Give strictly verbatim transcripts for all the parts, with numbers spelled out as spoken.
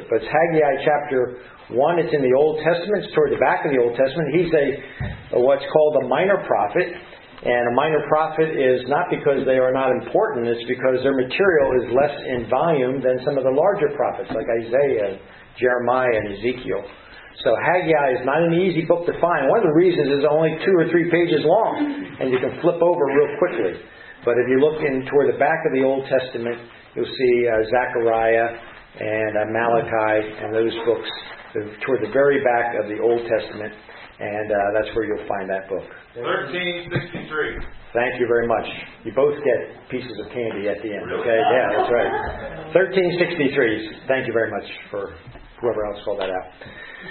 But it's Haggai chapter one. It's in the Old Testament. It's toward the back of the Old Testament. He's a, a what's called a minor prophet. And a minor prophet is not because they are not important. It's because their material is less in volume than some of the larger prophets like Isaiah, Jeremiah, and Ezekiel. So Haggai is not an easy book to find. One of the reasons is only two or three pages long, and you can flip over real quickly. But if you look in toward the back of the Old Testament, you'll see uh, Zechariah and uh, Malachi and those books toward the very back of the Old Testament, and uh, that's where you'll find that book. thirteen sixty-three. Thank you very much. You both get pieces of candy at the end. Okay, yeah, that's right. thirteen sixty-three. Thank you very much for whoever else called that out.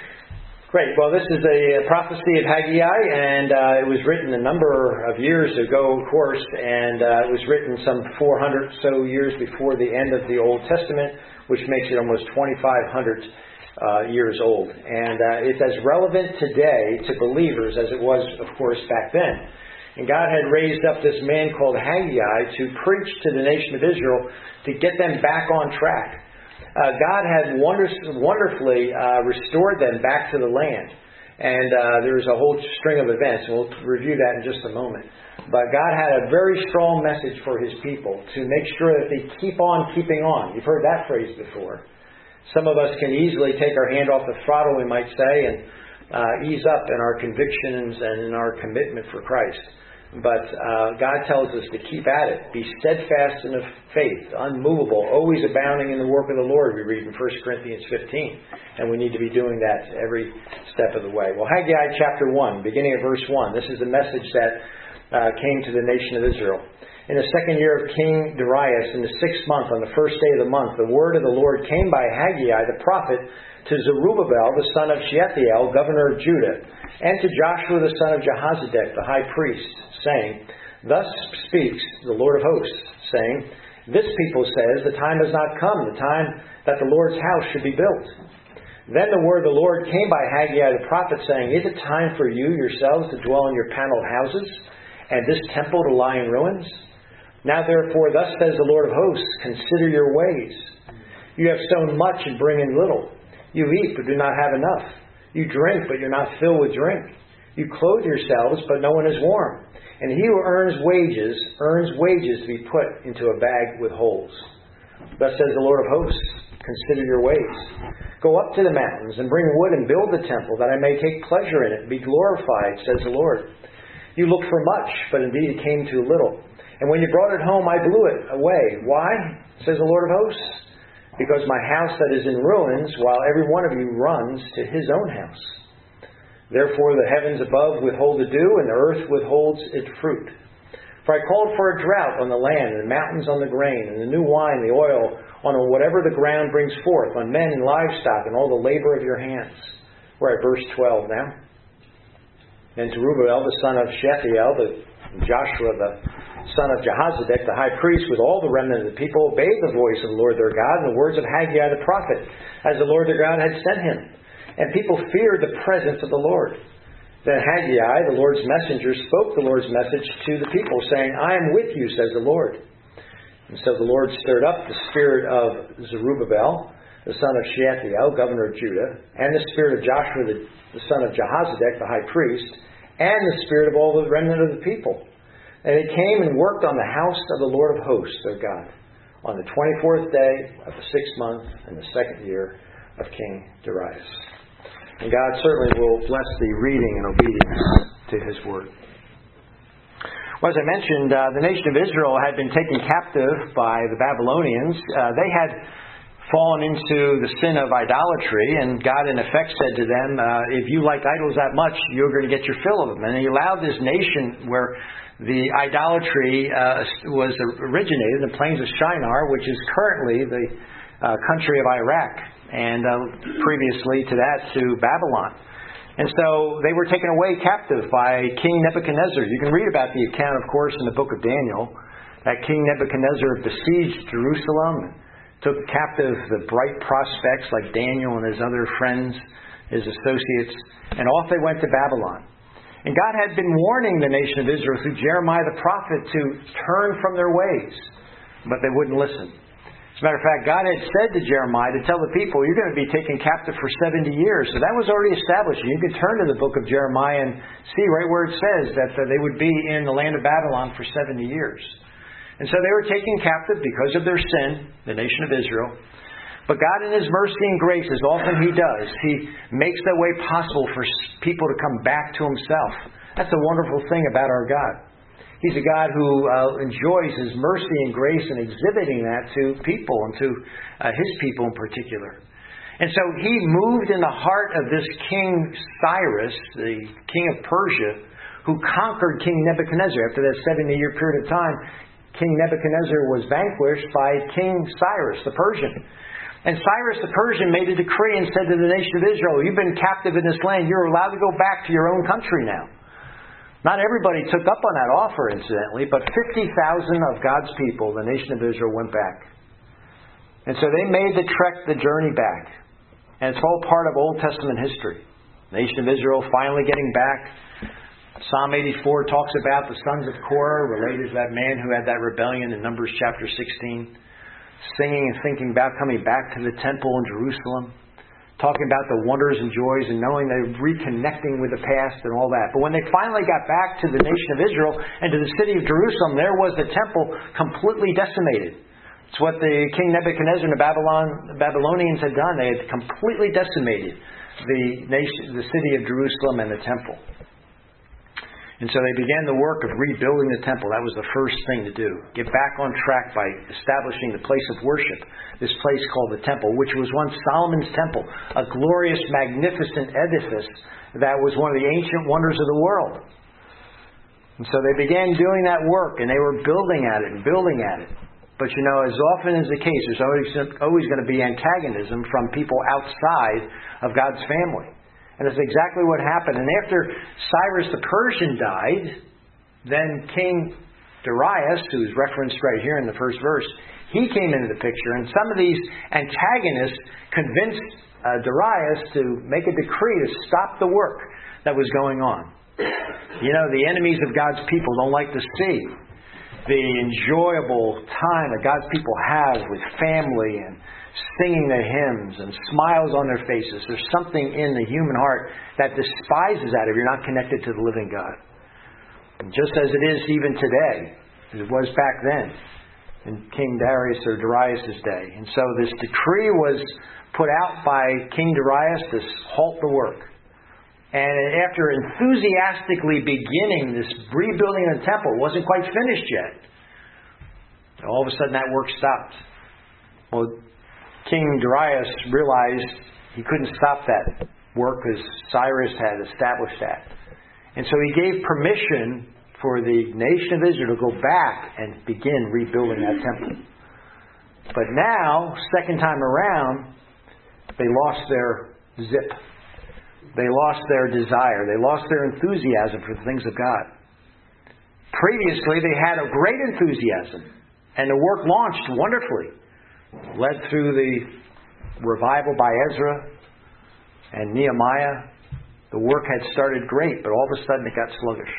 Great. Well, this is a prophecy of Haggai, and uh, it was written a number of years ago, of course, and uh, it was written some four hundred or so years before the end of the Old Testament, which makes it almost twenty-five hundred uh, years old. And uh, it's as relevant today to believers as it was, of course, back then. And God had raised up this man called Haggai to preach to the nation of Israel to get them back on track. Uh, God had wonders, wonderfully uh, restored them back to the land. And uh, there was a whole string of events, and we'll review that in just a moment. But God had a very strong message for His people to make sure that they keep on keeping on. You've heard that phrase before. Some of us can easily take our hand off the throttle, we might say, and uh, ease up in our convictions and in our commitment for Christ. But uh, God tells us to keep at it. Be steadfast in the faith, unmovable, always abounding in the work of the Lord, we read in First Corinthians fifteen. And we need to be doing that every step of the way. Well, Haggai chapter one, beginning at verse one. This is the message that uh, came to the nation of Israel. In the second year of King Darius, in the sixth month, on the first day of the month, the word of the Lord came by Haggai the prophet to Zerubbabel, the son of Shealtiel, governor of Judah, and to Joshua, the son of Jehozadak, the high priest, saying, Thus speaks the Lord of hosts, saying, This people says, the time has not come, the time that the Lord's house should be built. Then the word of the Lord came by Haggai the prophet, saying, Is it time for you yourselves to dwell in your paneled houses, and this temple to lie in ruins? Now therefore, thus says the Lord of hosts, Consider your ways. You have sown much and bring in little. You eat, but do not have enough. You drink, but you're not filled with drink. You clothe yourselves, but no one is warm. And he who earns wages, earns wages to be put into a bag with holes. Thus says the Lord of hosts, Consider your ways. Go up to the mountains and bring wood and build the temple, that I may take pleasure in it and be glorified, says the Lord. You looked for much, but indeed it came too little. And when you brought it home, I blew it away. Why? Says the Lord of hosts. Because my house that is in ruins, while every one of you runs to his own house. Therefore the heavens above withhold the dew, and the earth withholds its fruit. For I called for a drought on the land, and the mountains on the grain, and the new wine, the oil, on whatever the ground brings forth, on men and livestock, and all the labor of your hands. We're at verse twelve now. And Zerubbabel, the son of Shealtiel, the Joshua, the son of Jehozadak, the high priest, with all the remnant of the people, obeyed the voice of the Lord their God and the words of Haggai the prophet, as the Lord their God had sent him. And people feared the presence of the Lord. Then Haggai, the Lord's messenger, spoke the Lord's message to the people, saying, I am with you, says the Lord. And so the Lord stirred up the spirit of Zerubbabel, the son of Shealtiel, governor of Judah, and the spirit of Joshua, the, the son of Jehozadak, the high priest, and the spirit of all the remnant of the people. And they came and worked on the house of the Lord of hosts, their God, on the twenty-fourth day of the sixth month in the second year of King Darius. And God certainly will bless the reading and obedience to His word. Well, as I mentioned, uh, the nation of Israel had been taken captive by the Babylonians. Uh, they had fallen into the sin of idolatry, and God in effect said to them, uh, if you like idols that much, you're going to get your fill of them. And He allowed this nation where the idolatry uh, was originated in the plains of Shinar, which is currently the uh, country of Iraq, and uh, previously to that to Babylon. And so they were taken away captive by King Nebuchadnezzar. You can read about the account, of course, in the book of Daniel, that King Nebuchadnezzar besieged Jerusalem, took captive the bright prospects like Daniel and his other friends, his associates, and off they went to Babylon. And God had been warning the nation of Israel through Jeremiah the prophet to turn from their ways, but they wouldn't listen. As a matter of fact, God had said to Jeremiah to tell the people, you're going to be taken captive for seventy years. So that was already established. You can turn to the book of Jeremiah and see right where it says that they would be in the land of Babylon for seventy years. And so they were taken captive because of their sin, the nation of Israel. But God in His mercy and grace, as often He does, He makes that way possible for people to come back to Himself. That's a wonderful thing about our God. He's a God who uh, enjoys His mercy and grace and exhibiting that to people and to uh, His people in particular. And so He moved in the heart of this King Cyrus, the king of Persia, who conquered King Nebuchadnezzar. After that seventy-year period of time, King Nebuchadnezzar was vanquished by King Cyrus, the Persian. And Cyrus the Persian made a decree and said to the nation of Israel, you've been captive in this land. You're allowed to go back to your own country now. Not everybody took up on that offer, incidentally, but fifty thousand of God's people, the nation of Israel, went back. And so they made the trek, the journey back. And it's all part of Old Testament history. The nation of Israel finally getting back. Psalm eighty-four talks about the sons of Korah, related to that man who had that rebellion in Numbers chapter sixteen. Singing and thinking about coming back to the temple in Jerusalem. Talking about the wonders and joys and knowing they're reconnecting with the past and all that. But when they finally got back to the nation of Israel and to the city of Jerusalem, there was the temple completely decimated. It's what the King Nebuchadnezzar and the Babylon, the Babylonians had done. They had completely decimated the nation, the city of Jerusalem and the temple. And so they began the work of rebuilding the temple. That was the first thing to do. Get back on track by establishing the place of worship. This place called the temple, which was once Solomon's temple. A glorious, magnificent edifice that was one of the ancient wonders of the world. And so they began doing that work, and they were building at it and building at it. But you know, as often is the case, there's always, always going to be antagonism from people outside of God's family. And that's exactly what happened. And after Cyrus the Persian died, then King Darius, who's referenced right here in the first verse, he came into the picture. And some of these antagonists convinced uh, Darius to make a decree to stop the work that was going on. You know, the enemies of God's people don't like to see the enjoyable time that God's people have with family and singing their hymns and smiles on their faces. There's something in the human heart that despises that if you're not connected to the living God. And just as it is even today, as it was back then in King Darius or Darius' day. And so this decree was put out by King Darius to halt the work. And after enthusiastically beginning this rebuilding of the temple, it wasn't quite finished yet. All of a sudden that work stopped. Well, King Darius realized he couldn't stop that work because Cyrus had established that. And so he gave permission for the nation of Israel to go back and begin rebuilding that temple. But now, second time around, they lost their zip. They lost their desire. They lost their enthusiasm for the things of God. Previously, they had a great enthusiasm. And the work launched wonderfully. Led through the revival by Ezra and Nehemiah. The work had started great, but all of a sudden it got sluggish.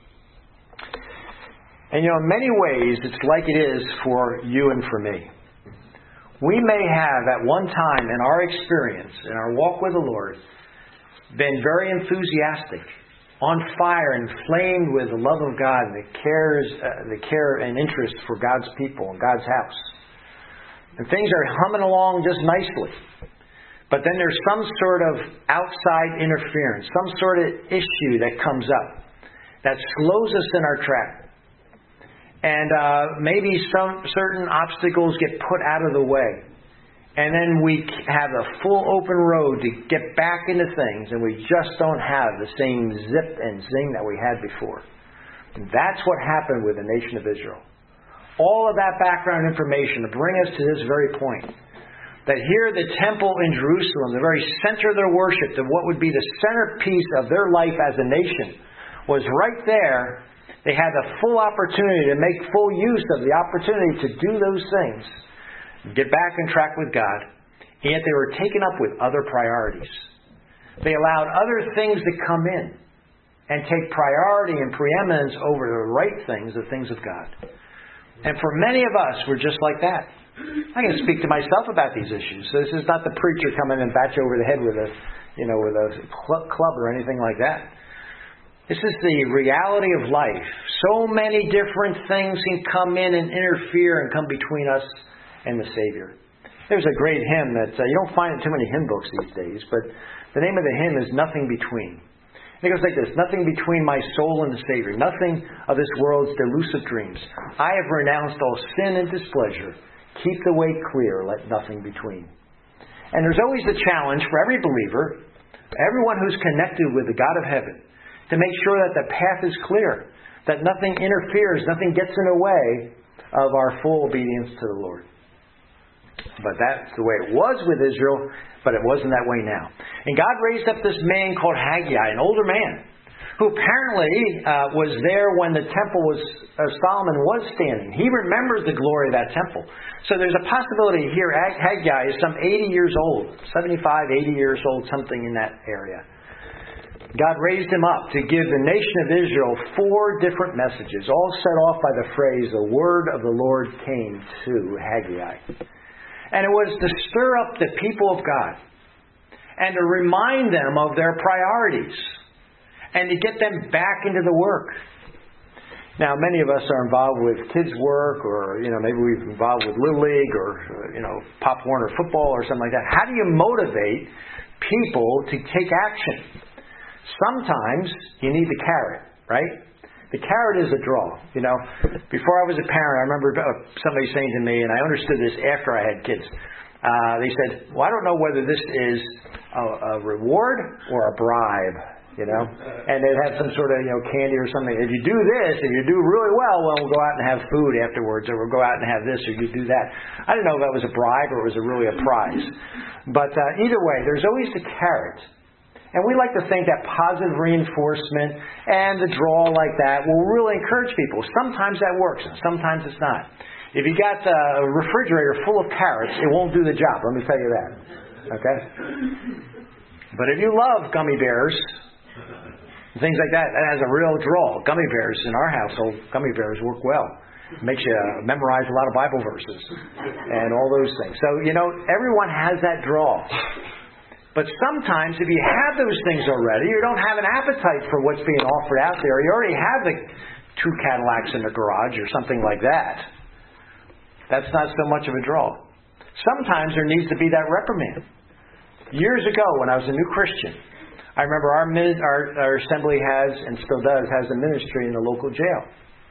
And you know, in many ways, it's like it is for you and for me. We may have, at one time in our experience, in our walk with the Lord, been very enthusiastic, on fire, inflamed with the love of God, and the cares, uh, the care and interest for God's people and God's house. And things are humming along just nicely. But then there's some sort of outside interference, some sort of issue that comes up that slows us in our track. And uh, maybe some certain obstacles get put out of the way. And then we have a full open road to get back into things, and we just don't have the same zip and zing that we had before. And that's what happened with the nation of Israel. All of that background information to bring us to this very point. That here the temple in Jerusalem, the very center of their worship, of what would be the centerpiece of their life as a nation, was right there. They had the full opportunity to make full use of the opportunity to do those things. Get back on track with God. And yet they were taken up with other priorities. They allowed other things to come in and take priority and preeminence over the right things, the things of God. And for many of us, we're just like that. I can speak to myself about these issues. So this is not the preacher coming and bat you over the head with a, you know, with a cl- club or anything like that. This is the reality of life. So many different things can come in and interfere and come between us and the Savior. There's a great hymn that uh, you don't find in too many hymn books these days, but the name of the hymn is Nothing Between. And it goes like this: nothing between my soul and the Savior, nothing of this world's delusive dreams. I have renounced all sin and displeasure. Keep the way clear, let nothing between. And there's always a challenge for every believer, everyone who's connected with the God of heaven, to make sure that the path is clear, that nothing interferes, nothing gets in the way of our full obedience to the Lord. But that's the way it was with Israel, but it wasn't that way now. And God raised up this man called Haggai, an older man, who apparently uh, was there when the temple was, uh, Solomon was standing. He remembers the glory of that temple. So there's a possibility here Haggai is some eighty years old, seventy-five, eighty years old, something in that area. God raised him up to give the nation of Israel four different messages, all set off by the phrase, the word of the Lord came to Haggai. And it was to stir up the people of God and to remind them of their priorities and to get them back into the work. Now, many of us are involved with kids' work, or, you know, maybe we've been involved with Little League or, you know, Pop Warner football or something like that. How do you motivate people to take action? Sometimes you need the carrot, right? The carrot is a draw. You know, before I was a parent, I remember somebody saying to me, and I understood this after I had kids. Uh, they said, well, I don't know whether this is a, a reward or a bribe, you know. And they'd have some sort of, you know, candy or something. If you do this, if you do really well, well, we'll go out and have food afterwards, or we'll go out and have this, or you do that. I didn't know if that was a bribe or it was a, really a prize. But uh, either way, there's always the carrot. And we like to think that positive reinforcement and the draw like that will really encourage people. Sometimes that works, and sometimes it's not. If you got a refrigerator full of carrots, it won't do the job. Let me tell you that. Okay? But if you love gummy bears, things like that, that has a real draw. Gummy bears in our household, gummy bears work well. It makes you memorize a lot of Bible verses and all those things. So, you know, everyone has that draw. But sometimes if you have those things already, you don't have an appetite for what's being offered out there. You already have the two Cadillacs in the garage or something like that. That's not so much of a draw. Sometimes there needs to be that reprimand. Years ago, when I was a new Christian, I remember our, our, our assembly has, and still does, has a ministry in the local jail.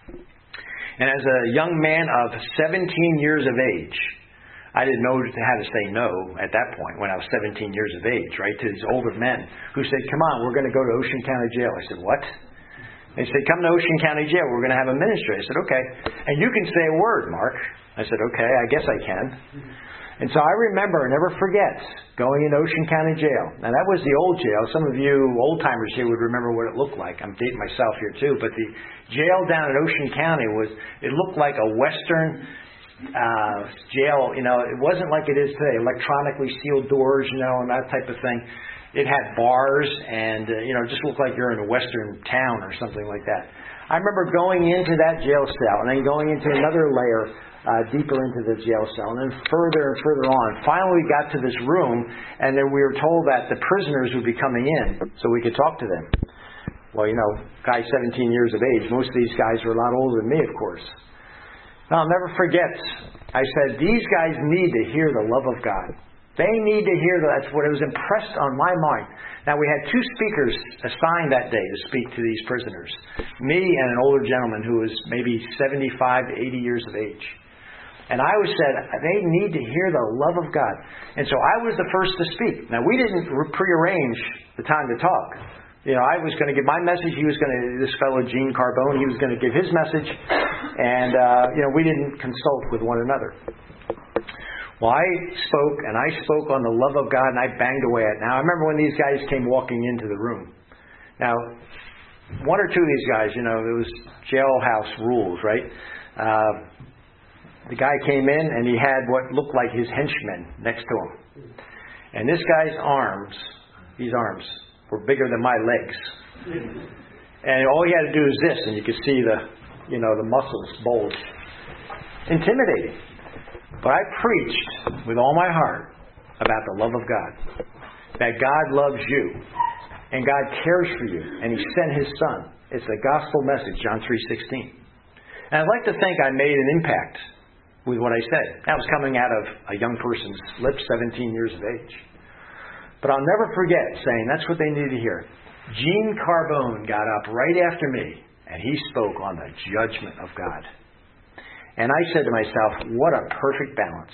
And as a young man of seventeen years of age, I didn't know how to say no at that point when I was seventeen years of age, right, to these older men who said, come on, we're going to go to Ocean County Jail. I said, what? They said, come to Ocean County Jail. We're going to have a ministry. I said, okay. And you can say a word, Mark. I said, okay, I guess I can. And so I remember, never forget, going into Ocean County Jail. Now, that was the old jail. Some of you old-timers here would remember what it looked like. I'm dating myself here, too. But the jail down in Ocean County was, it looked like a Western uh, jail. You know, it wasn't like it is today, electronically sealed doors, you know, and that type of thing. It had bars and, uh, you know, it just looked like you're in a Western town or something like that. I remember going into that jail cell and then going into another layer uh, deeper into the jail cell and then further and further on. Finally, we got to this room and then we were told that the prisoners would be coming in so we could talk to them. Well, you know, guy seventeen years of age, most of these guys were a lot older than me, of course. Now, I'll never forget, I said, these guys need to hear the love of God. They need to hear that. That's what it was impressed on my mind. Now, we had two speakers assigned that day to speak to these prisoners. Me and an older gentleman who was maybe seventy-five to eighty years of age. And I was said, they need to hear the love of God. And so I was the first to speak. Now, we didn't prearrange the time to talk. You know, I was going to give my message. He was going to, this fellow, Gene Carbone, he was going to give his message. And, uh, you know, we didn't consult with one another. Well, I spoke, and I spoke on the love of God, and I banged away at it. Now, I remember when these guys came walking into the room. Now, one or two of these guys, you know, it was jailhouse rules, right? Uh, the guy came in, and he had what looked like his henchmen next to him. And this guy's arms, these arms, were bigger than my legs. And all he had to do is this, and you could see the, you know, the muscles bulge. Intimidating. But I preached with all my heart about the love of God. That God loves you. And God cares for you. And He sent His Son. It's the gospel message, John three sixteen. And I'd like to think I made an impact with what I said. That was coming out of a young person's lips, seventeen years of age. But I'll never forget saying that's what they needed to hear. Gene Carbone got up right after me, and he spoke on the judgment of God. And I said to myself, what a perfect balance.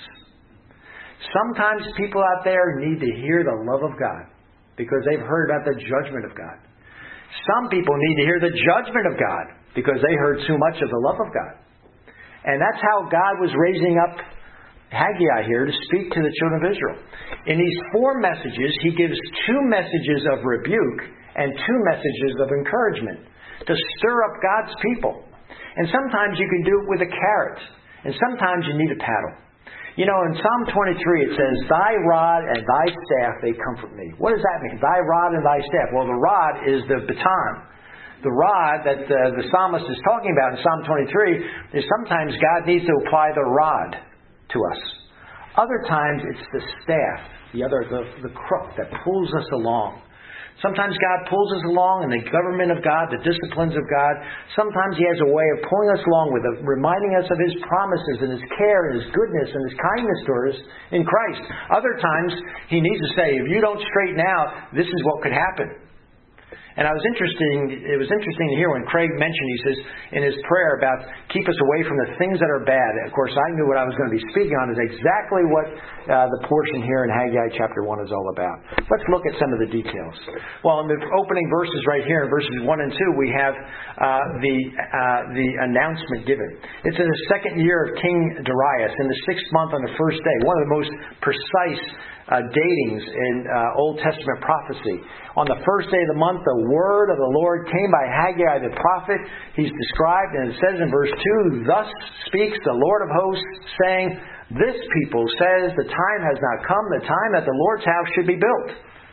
Sometimes people out there need to hear the love of God because they've heard about the judgment of God. Some people need to hear the judgment of God because they heard too much of the love of God. And that's how God was raising up Haggai here to speak to the children of Israel. In these four messages, He gives two messages of rebuke and two messages of encouragement to stir up God's people. And sometimes you can do it with a carrot. And sometimes you need a paddle. You know, in Psalm twenty-three it says, Thy rod and Thy staff, they comfort me. What does that mean? Thy rod and Thy staff. Well, the rod is the baton. The rod that uh, the psalmist is talking about in Psalm twenty-three is sometimes God needs to apply the rod to us. Other times it's the staff, the other, the, the crook that pulls us along. Sometimes God pulls us along in the government of God, the disciplines of God. Sometimes He has a way of pulling us along with it, reminding us of His promises and His care and His goodness and His kindness to us in Christ. Other times He needs to say, if you don't straighten out, this is what could happen. And I was interesting, it was interesting to hear when Craig mentioned, he says, in his prayer about keep us away from the things that are bad. Of course, I knew what I was going to be speaking on is exactly what uh, the portion here in Haggai chapter one is all about. Let's look at some of the details. Well, in the opening verses right here, in verses one and two, we have uh, the uh, the announcement given. It's in the second year of King Darius, in the sixth month on the first day. One of the most precise Uh, datings in uh, Old Testament prophecy. On the first day of the month, the word of the Lord came by Haggai the prophet. He's described, and it says in verse two, Thus speaks the Lord of hosts, saying, This people says the time has not come, the time that the Lord's house should be built.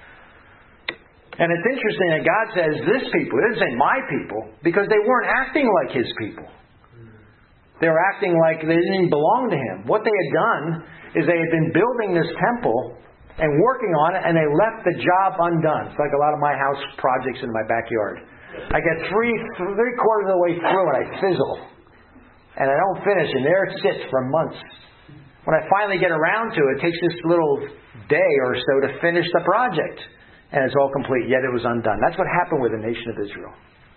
And it's interesting that God says this people. It doesn't say my people, because they weren't acting like His people. They were acting like they didn't belong to Him. What they had done is they had been building this temple and working on it, and they left the job undone. It's like a lot of my house projects in my backyard. I get three, three quarters of the way through and I fizzle. And I don't finish, and there it sits for months. When I finally get around to it, it takes this little day or so to finish the project. And it's all complete, yet it was undone. That's what happened with the nation of Israel.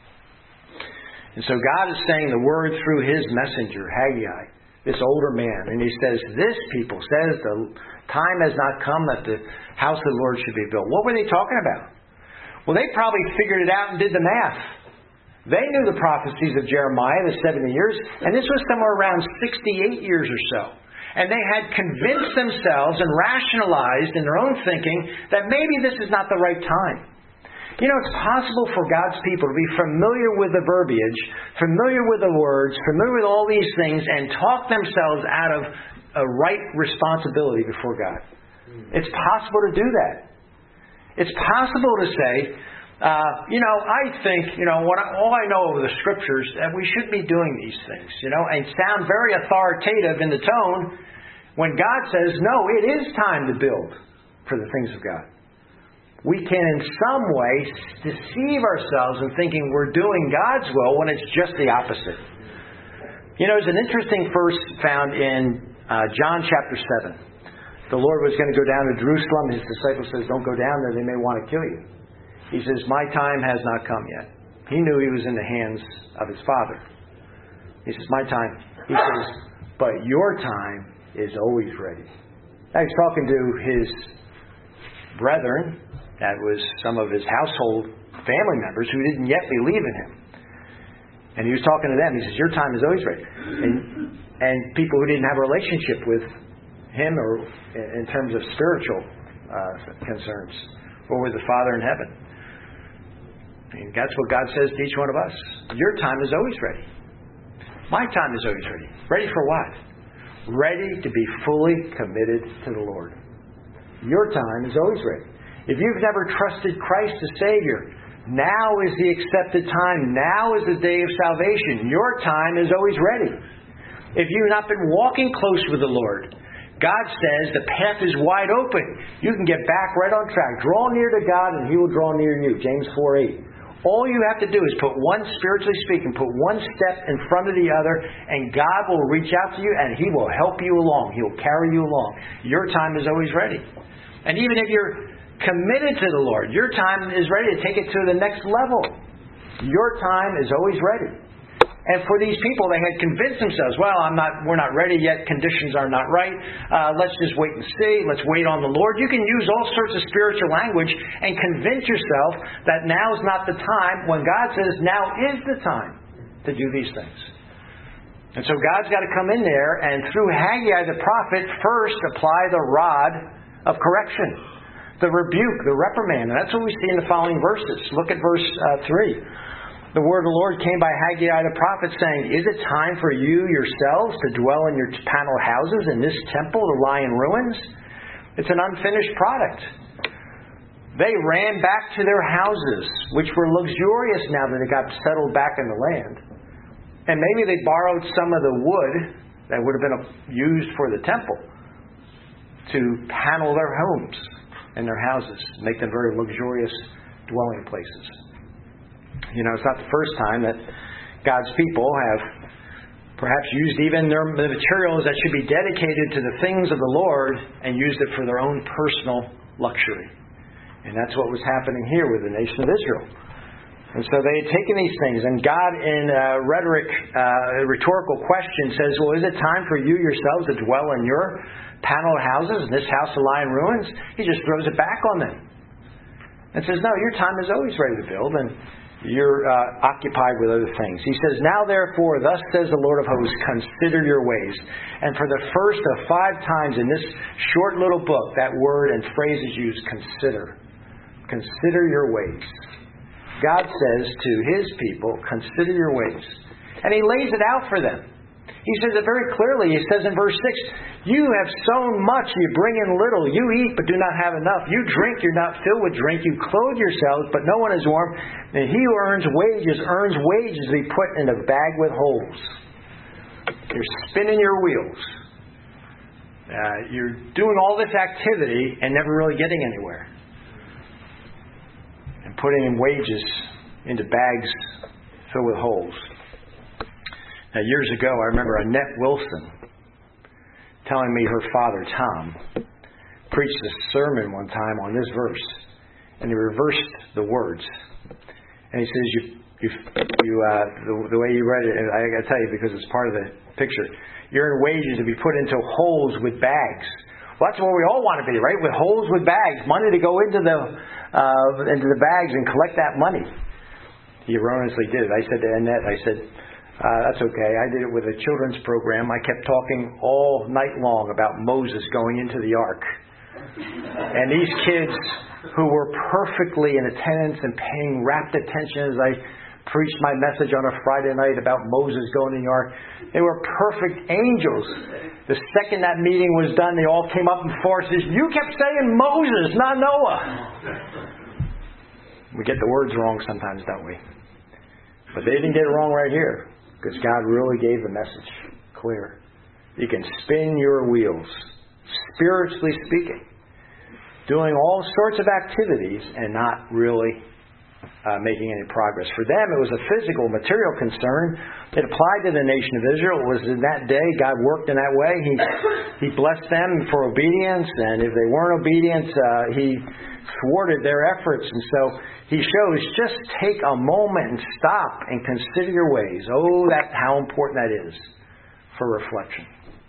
And so God is saying the word through His messenger, Haggai, this older man. And He says, this people says the time has not come that the house of the Lord should be built. What were they talking about? Well, they probably figured it out and did the math. They knew the prophecies of Jeremiah, the seventy years, and this was somewhere around sixty-eight years or so. And they had convinced themselves and rationalized in their own thinking that maybe this is not the right time. You know, it's possible for God's people to be familiar with the verbiage, familiar with the words, familiar with all these things, and talk themselves out of a right responsibility before God. It's possible to do that. It's possible to say, uh, you know, I think, you know, what I, all I know of the Scriptures, that we should be doing these things, you know, and sound very authoritative in the tone when God says, no, it is time to build for the things of God. We can in some way deceive ourselves in thinking we're doing God's will when it's just the opposite. You know, there's an interesting verse found in uh, John chapter seven. The Lord was going to go down to Jerusalem. His disciples says, don't go down there, they may want to kill you. He says, my time has not come yet. He knew he was in the hands of his Father. He says, my time. He says, but your time is always ready. Now he's talking to his brethren. That was some of his household family members who didn't yet believe in Him. And He was talking to them. He says, your time is always ready. And, and people who didn't have a relationship with Him or in terms of spiritual uh, concerns or with the Father in heaven. And that's what God says to each one of us. Your time is always ready. My time is always ready. Ready for what? Ready to be fully committed to the Lord. Your time is always ready. If you've never trusted Christ as Savior, now is the accepted time. Now is the day of salvation. Your time is always ready. If you've not been walking close with the Lord, God says the path is wide open. You can get back right on track. Draw near to God and He will draw near to you. James four eight. All you have to do is put one, spiritually speaking, put one step in front of the other, and God will reach out to you and He will help you along. He will carry you along. Your time is always ready. And even if you're committed to the Lord, your time is ready to take it to the next level. Your time is always ready. And for these people, they had convinced themselves, well, I'm not, we're not ready yet. Conditions are not right. Uh, let's just wait and see. Let's wait on the Lord. You can use all sorts of spiritual language and convince yourself that now is not the time when God says now is the time to do these things. And so God's got to come in there and through Haggai the prophet first apply the rod of correction, the rebuke, the reprimand. And that's what we see in the following verses. Look at verse uh, three. The word of the Lord came by Haggai the prophet, saying, Is it time for you yourselves to dwell in your paneled houses, and this temple to lie in ruins? It's an unfinished product. They ran back to their houses, which were luxurious now that they got settled back in the land. And maybe they borrowed some of the wood that would have been used for the temple to panel their homes and their houses, make them very luxurious dwelling places. You know, it's not the first time that God's people have perhaps used even their, the materials that should be dedicated to the things of the Lord and used it for their own personal luxury. And that's what was happening here with the nation of Israel. And so they had taken these things, and God in uh, rhetoric, uh, rhetorical question says, well, is it time for you yourselves to dwell in your paneled houses and this house to lie in ruins? He just throws it back on them and says, no, your time is always ready to build, and you're uh, occupied with other things. He says, now therefore, thus says the Lord of hosts, consider your ways. And for the first of five times in this short little book, that word and phrase is used, consider. Consider your ways. God says to His people, consider your ways. And He lays it out for them. He says it very clearly. He says in verse six, you have sown much, you bring in little. You eat, but do not have enough. You drink, you're not filled with drink. You clothe yourselves, but no one is warm. And he who earns wages, earns wages to be put in a bag with holes. You're spinning your wheels. Uh, you're doing all this activity and never really getting anywhere. And putting in wages into bags filled with holes. Now, years ago, I remember Annette Wilson telling me her father, Tom, preached a sermon one time on this verse. And he reversed the words. And he says, you, you, you, uh, the, the way you read it, and I got to tell you because it's part of the picture, you earn wages to be put into holes with bags. Well, that's where we all want to be, right? With holes with bags. Money to go into the, uh, into the bags and collect that money. He erroneously did it. I said to Annette, I said, Uh, that's okay. I did it with a children's program. I kept talking all night long about Moses going into the ark. And these kids who were perfectly in attendance and paying rapt attention as I preached my message on a Friday night about Moses going in the ark, they were perfect angels. The second that meeting was done, they all came up and forth and said, you kept saying Moses, not Noah. We get the words wrong sometimes, don't we? But they didn't get it wrong right here. Because God really gave the message clear. You can spin your wheels, spiritually speaking, doing all sorts of activities and not really uh, making any progress. For them, it was a physical, material concern. It applied to the nation of Israel. It was in that day God worked in that way. He He blessed them for obedience, and if they weren't obedient, uh, He thwarted their efforts. And so He shows, just take a moment and stop and consider your ways. Oh, that how important that is for reflection.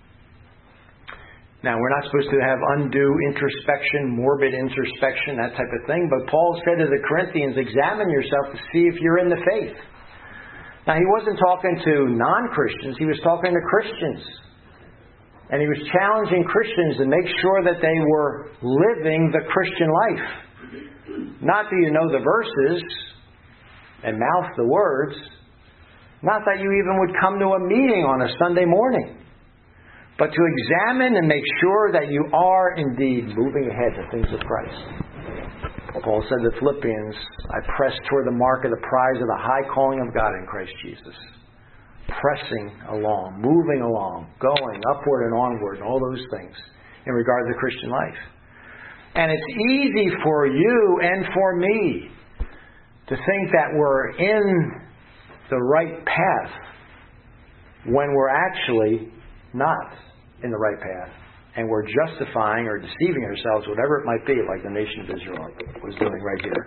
Now, we're not supposed to have undue introspection, morbid introspection, that type of thing. But Paul said to the Corinthians, examine yourself to see if you're in the faith. Now, he wasn't talking to non-Christians. He was talking to Christians. And he was challenging Christians to make sure that they were living the Christian life. Not do you know the verses and mouth the words. Not that you even would come to a meeting on a Sunday morning. But to examine and make sure that you are indeed moving ahead to things of Christ. Paul said to Philippians, I press toward the mark of the prize of the high calling of God in Christ Jesus. Pressing along, moving along, going upward and onward, and all those things. in regard to the Christian life. And it's easy for you and for me to think that we're in the right path when we're actually not in the right path. And we're justifying or deceiving ourselves, whatever it might be, like the nation of Israel was doing right here.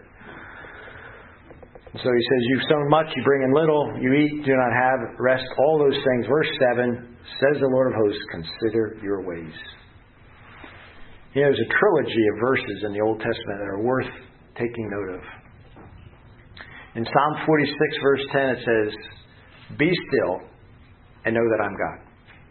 So he says, you've sown much, you bring in little, you eat, do not have rest, all those things. Verse seven, says the Lord of hosts, consider your ways. You know, there's a trilogy of verses in the Old Testament that are worth taking note of. In Psalm forty-six, verse ten, it says, be still and know that I'm God.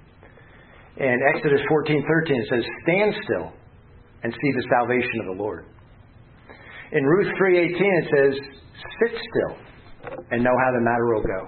In Exodus fourteen thirteen, it says, stand still and see the salvation of the Lord. In Ruth three eighteen, it says, sit still and know how the matter will go.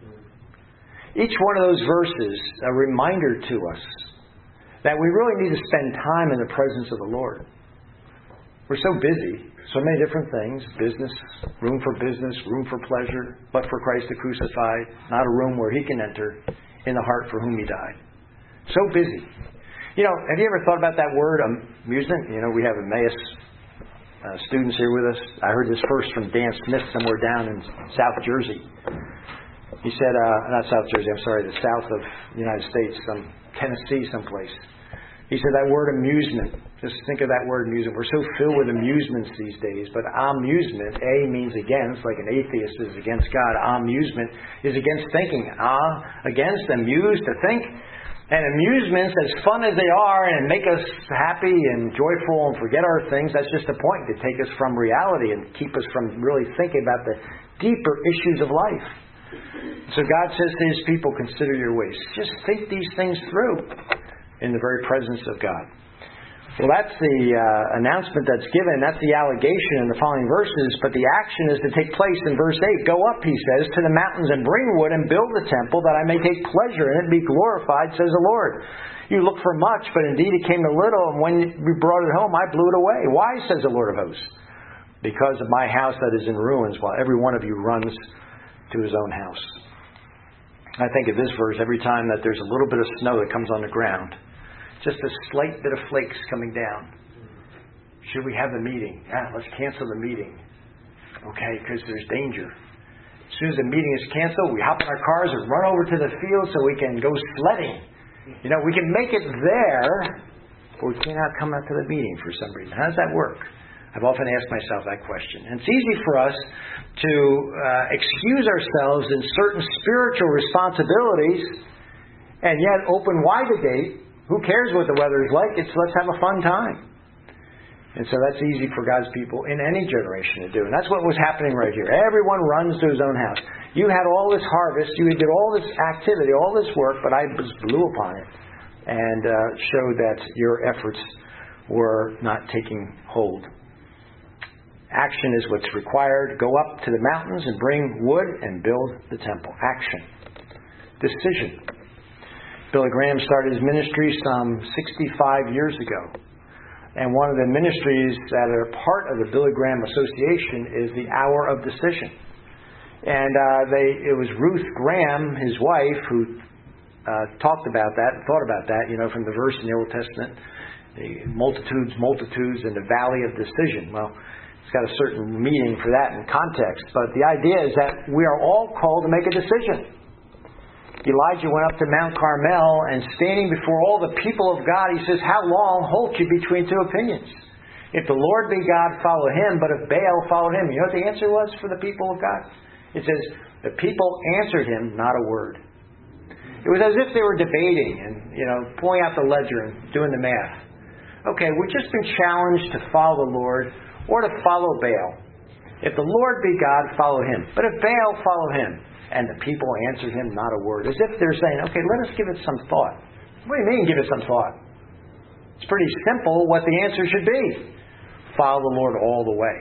Each one of those verses, a reminder to us that we really need to spend time in the presence of the Lord. We're so busy, so many different things, business, room for business, room for pleasure, but for Christ the crucified, not a room where He can enter in the heart for whom He died. So busy. You know, have you ever thought about that word, amusement? You know, we have Emmaus uh, students here with us. I heard this first from Dan Smith somewhere down in South Jersey. He said, uh, not South Jersey, I'm sorry, the south of the United States, some Tennessee someplace. He said that word amusement. Just think of that word amusement. We're so filled with amusements these days, but amusement, A means against, like an atheist is against God. Amusement is against thinking. Ah, against, amuse, to think. And amusements, as fun as they are and make us happy and joyful and forget our things, that's just a point to take us from reality and keep us from really thinking about the deeper issues of life. So God says to His people, consider your ways. Just think these things through in the very presence of God. Well, that's the uh, announcement that's given. That's the allegation in the following verses. But the action is to take place in verse eight. Go up, he says, to the mountains and bring wood and build the temple that I may take pleasure in it and be glorified, says the Lord. You look for much, but indeed it came to little, and when you brought it home, I blew it away. Why, says the Lord of hosts? Because of my house that is in ruins, while every one of you runs to his own house. I think of this verse every time that there's a little bit of snow that comes on the ground. Just a slight bit of flakes coming down. Should we have the meeting? Yeah, let's cancel the meeting. Okay, because there's danger. As soon as the meeting is canceled, we hop in our cars and run over to the field so we can go sledding. You know, we can make it there, but we cannot come out to the meeting for some reason. How does that work? I've often asked myself that question. And it's easy for us to uh, excuse ourselves in certain spiritual responsibilities and yet open wide the gate. Who cares what the weather is like? It's let's have a fun time. And so that's easy for God's people in any generation to do. And that's what was happening right here. Everyone runs to his own house. You had all this harvest. You did all this activity, all this work, but I just blew upon it and uh, showed that your efforts were not taking hold. Action is what's required. Go up to the mountains and bring wood and build the temple. Action. Decision. Billy Graham started his ministry some sixty-five years ago. And one of the ministries that are part of the Billy Graham Association is the Hour of Decision. And uh, they it was Ruth Graham, his wife, who uh, talked about that, thought about that, you know, from the verse in the Old Testament, the multitudes, multitudes in the valley of decision. Well, it's got a certain meaning for that in context. But the idea is that we are all called to make a decision. Elijah went up to Mount Carmel, and standing before all the people of God, he says, how long halt you between two opinions? If the Lord be God, follow him, but if Baal, follow him. You know what the answer was for the people of God? It says, the people answered him not a word. It was as if they were debating and, you know, pulling out the ledger and doing the math. Okay, we've just been challenged to follow the Lord or to follow Baal. If the Lord be God, follow him. But if Baal, follow him. And the people answered him not a word. As if they're saying, okay, let us give it some thought. What do you mean give it some thought? It's pretty simple what the answer should be. Follow the Lord all the way.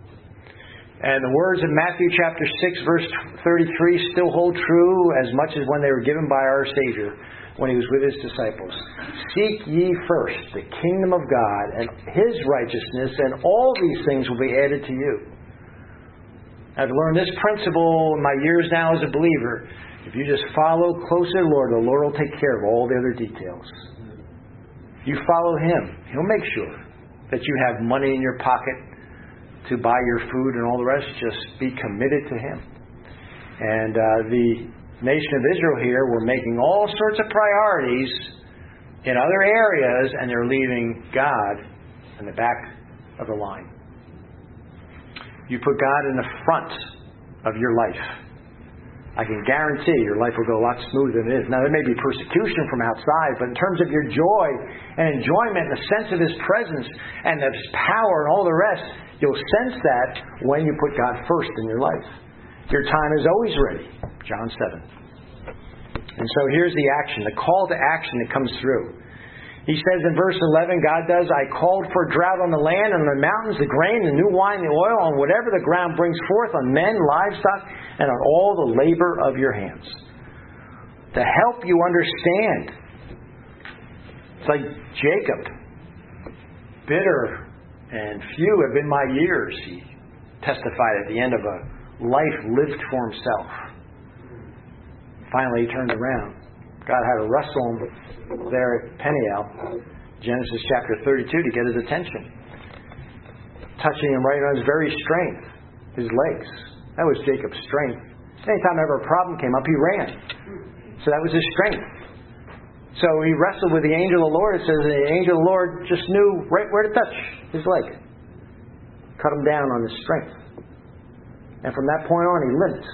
And the words of Matthew chapter six, verse thirty-three still hold true as much as when they were given by our Savior when He was with His disciples. Seek ye first the kingdom of God and His righteousness, and all these things will be added to you. I've learned this principle in my years now as a believer. If you just follow closely to the Lord, the Lord will take care of all the other details. You follow Him. He'll make sure that you have money in your pocket to buy your food and all the rest. Just be committed to Him. And uh, the nation of Israel here were making all sorts of priorities in other areas, and they're leaving God in the back of the line. You put God in the front of your life, I can guarantee your life will go a lot smoother than it is. Now, there may be persecution from outside, but in terms of your joy and enjoyment and the sense of His presence and His power and all the rest, you'll sense that when you put God first in your life. Your time is always ready. John seven. And so here's the action, the call to action that comes through. He says in verse eleven, God does, I called for drought on the land and on the mountains, the grain, the new wine, the oil, on whatever the ground brings forth, on men, livestock, and on all the labor of your hands. To help you understand. It's like Jacob. Bitter and few have been my years, he testified at the end of a life lived for himself. Finally, he turned around. God had to wrestle him there at Peniel, Genesis chapter thirty-two, to get his attention. Touching him right on his very strength, his legs. That was Jacob's strength. Anytime ever a problem came up, he ran. So that was his strength. So he wrestled with the angel of the Lord. It says the angel of the Lord just knew right where to touch his leg. Cut him down on his strength. And from that point on, he limped.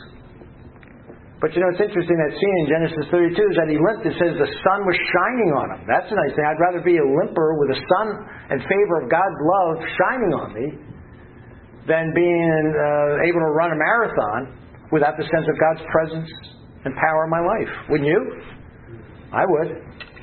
But you know, it's interesting, that scene in Genesis thirty-two is that he limped. It says the sun was shining on him. That's a nice thing. I'd rather be a limper with the sun and favor of God's love shining on me than being uh, able to run a marathon without the sense of God's presence and power in my life. Wouldn't you? I would.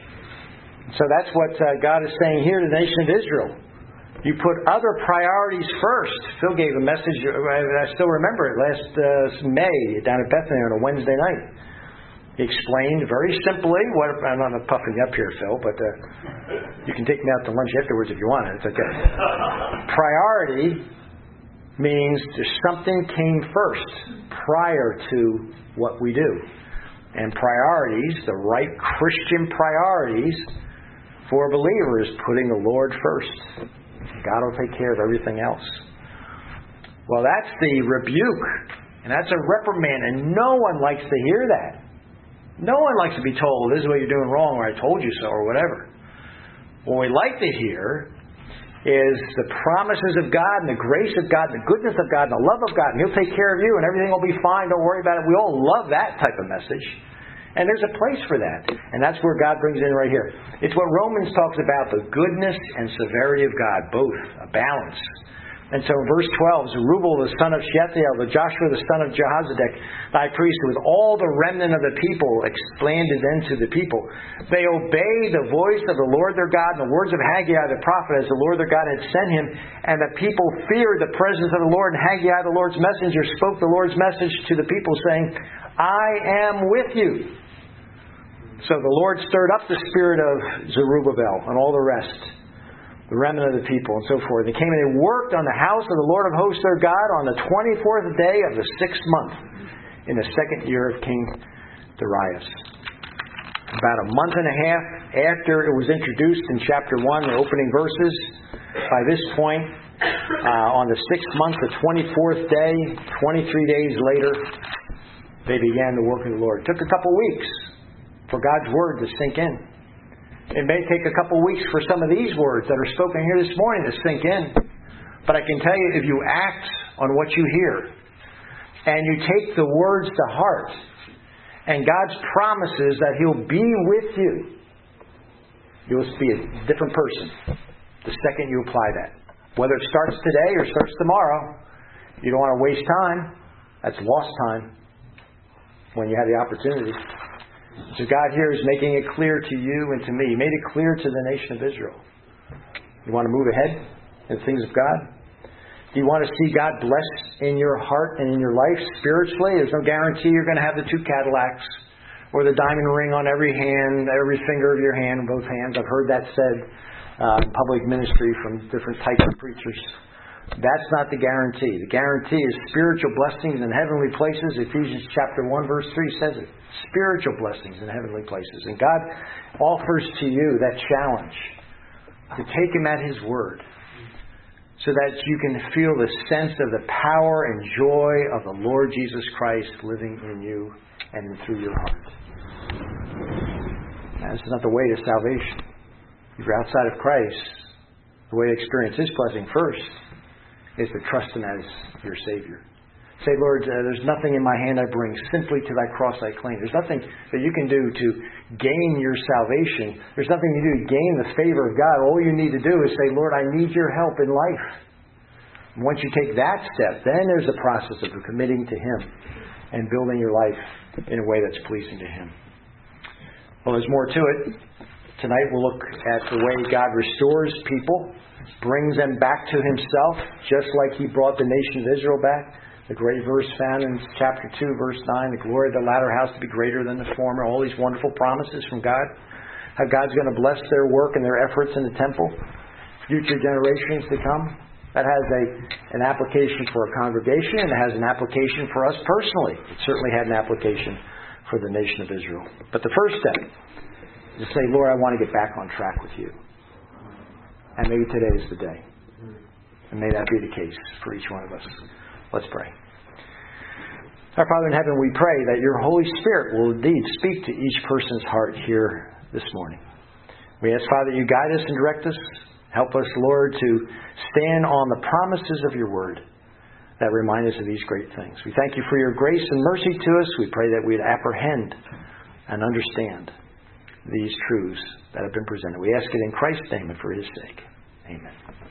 So that's what uh, God is saying here to the nation of Israel. You put other priorities first. Phil gave a message, I still remember it, last uh, May down at Bethany on a Wednesday night. He explained very simply, what I'm not puffing you up here, Phil, but uh, you can take me out to lunch afterwards if you want. It's okay. Priority means there's something came first prior to what we do. And priorities, the right Christian priorities for a believer, is putting the Lord first. God will take care of everything else. Well, that's the rebuke. And that's a reprimand. And no one likes to hear that. No one likes to be told, this is what you're doing wrong, or I told you so, or whatever. What we like to hear is the promises of God and the grace of God, the goodness of God, and the love of God. And He'll take care of you and everything will be fine. Don't worry about it. We all love that type of message. And there's a place for that. And that's where God brings in right here. It's what Romans talks about, the goodness and severity of God, both, a balance. And so in verse twelve, Zerubbabel the son of Shealtiel, the Joshua the son of Jehozadak, the high priest, with all the remnant of the people, explained it then to the people. They obeyed the voice of the Lord their God and the words of Haggai the prophet, as the Lord their God had sent him. And the people feared the presence of the Lord. And Haggai, the Lord's messenger, spoke the Lord's message to the people, saying, I am with you. So the Lord stirred up the spirit of Zerubbabel and all the rest, the remnant of the people and so forth. They came and they worked on the house of the Lord of hosts their God on the twenty-fourth day of the sixth month in the second year of King Darius. About a month and a half after it was introduced in chapter one, the opening verses, by this point, uh, on the sixth month, the twenty-fourth day, twenty-three days later, they began the work of the Lord. It took a couple weeks for God's Word to sink in. It may take a couple weeks for some of these words that are spoken here this morning to sink in. But I can tell you, if you act on what you hear, and you take the words to heart, and God's promises that He'll be with you, you'll be a different person the second you apply that. Whether it starts today or starts tomorrow, you don't want to waste time. That's lost time when you have the opportunity. So God here is making it clear to you and to me. He made it clear to the nation of Israel. You want to move ahead in the things of God? Do you want to see God bless in your heart and in your life spiritually? There's no guarantee you're going to have the two Cadillacs or the diamond ring on every hand, every finger of your hand, both hands. I've heard that said uh, in public ministry from different types of preachers. That's not the guarantee. The guarantee is spiritual blessings in heavenly places. Ephesians chapter one verse three says it. Spiritual blessings in heavenly places. And God offers to you that challenge to take Him at His word, so that you can feel the sense of the power and joy of the Lord Jesus Christ living in you and through your heart. Now, this is not the way to salvation. If you're outside of Christ, the way to experience His blessing first is to trust Him as your Savior. Say, Lord, uh, there's nothing in my hand I bring. Simply to thy cross I cling. There's nothing that you can do to gain your salvation. There's nothing you do to gain the favor of God. All you need to do is say, Lord, I need your help in life. And once you take that step, then there's the process of committing to Him and building your life in a way that's pleasing to Him. Well, there's more to it. Tonight we'll look at the way God restores people, brings them back to Himself, just like He brought the nation of Israel back. The great verse found in chapter two, verse nine, the glory of the latter house to be greater than the former. All these wonderful promises from God. How God's going to bless their work and their efforts in the temple. Future generations to come. That has a an application for a congregation, and it has an application for us personally. It certainly had an application for the nation of Israel. But the first step is to say, Lord, I want to get back on track with you. And maybe today is the day. And may that be the case for each one of us. Let's pray. Our Father in heaven, we pray that your Holy Spirit will indeed speak to each person's heart here this morning. We ask, Father, you guide us and direct us. Help us, Lord, to stand on the promises of your word that remind us of these great things. We thank you for your grace and mercy to us. We pray that we'd apprehend and understand these truths that have been presented. We ask it in Christ's name and for His sake. Amen.